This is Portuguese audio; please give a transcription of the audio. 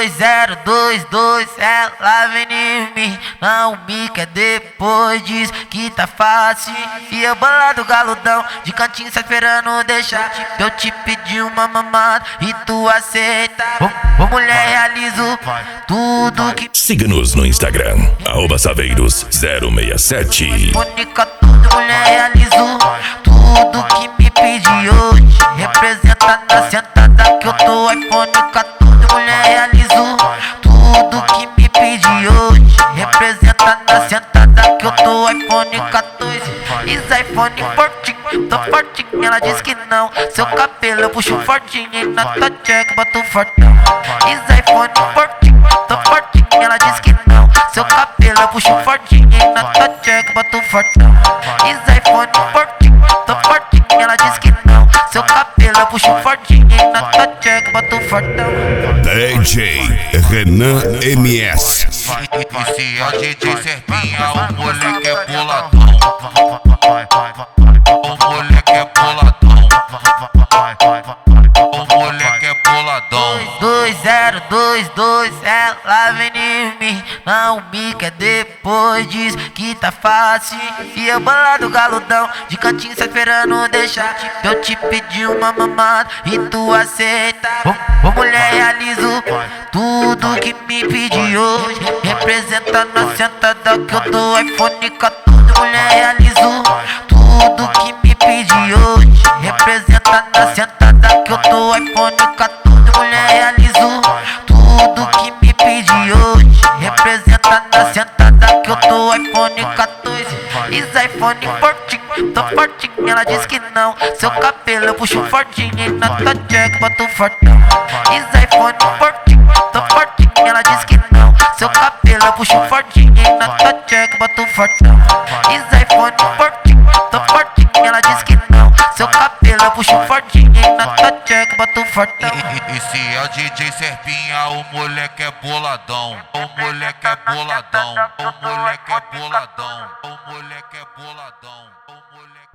2022, ela vem em mim, não me quer depois diz que tá fácil. E eu bolado galudão, de cantinho só esperando deixar. Eu te pedi uma mamada e tu aceita. Ô mulher, realizo tudo que... Siga-nos no Instagram, @saveiros067. Única tudo, mulher, realizo tudo que me pedi hoje. Representa na sentada que eu tô iPhone 14. Mulher, realizo tudo que me pedi hoje. Representa na sentada que eu tô iPhone 14. Is iPhone 14, tô fortinho, ela diz que não. Seu cabelo eu puxo fortinho e na tua check boto fortão. Is iPhone 14, tô fortinho, ela diz que não. Seu cabelo eu puxo fortinho e na tua check boto fortão. Is iPhone 14, tô fortinho, ela diz que não. Seu cabelo eu puxo fortinho e na tua check boto fortão. DJ Renan MS. E se a DJ Serpinha, o moleque é boladão. O moleque é boladão. O moleque é boladão. 2022, ela vem em mim, não me quer depois diz que tá fácil. E eu bolado galudão, de cantinho só esperando deixar. Eu te pedi uma mamada e tu aceita. Ô mulher, realizo tudo que me pedi hoje. Representa na sentada que eu tô iPhone 14. Mulher, realizo tudo que me pedi hoje. Representa na sentada que eu tô iPhone 14. Mulher, realizo tudo que me pedi hoje. Representa na sentada que eu tô iPhone 14. Is iPhone 14, tô fortinho, ela diz que não. Seu cabelo eu puxo fortinho e na tua check boto fortão. Is iPhone 14, tô fortinho, ela diz que não. Seu cabelo eu puxo fortinho e na tua check boto fortão. Is iPhone 14, tô fortinho, ela diz que não. Seu cabelo eu puxo fortinho e na tua check boto fortão. E se a DJ Serpinha, o moleque é boladão. O moleque é boladão. O moleque é boladão. O moleque é boladão.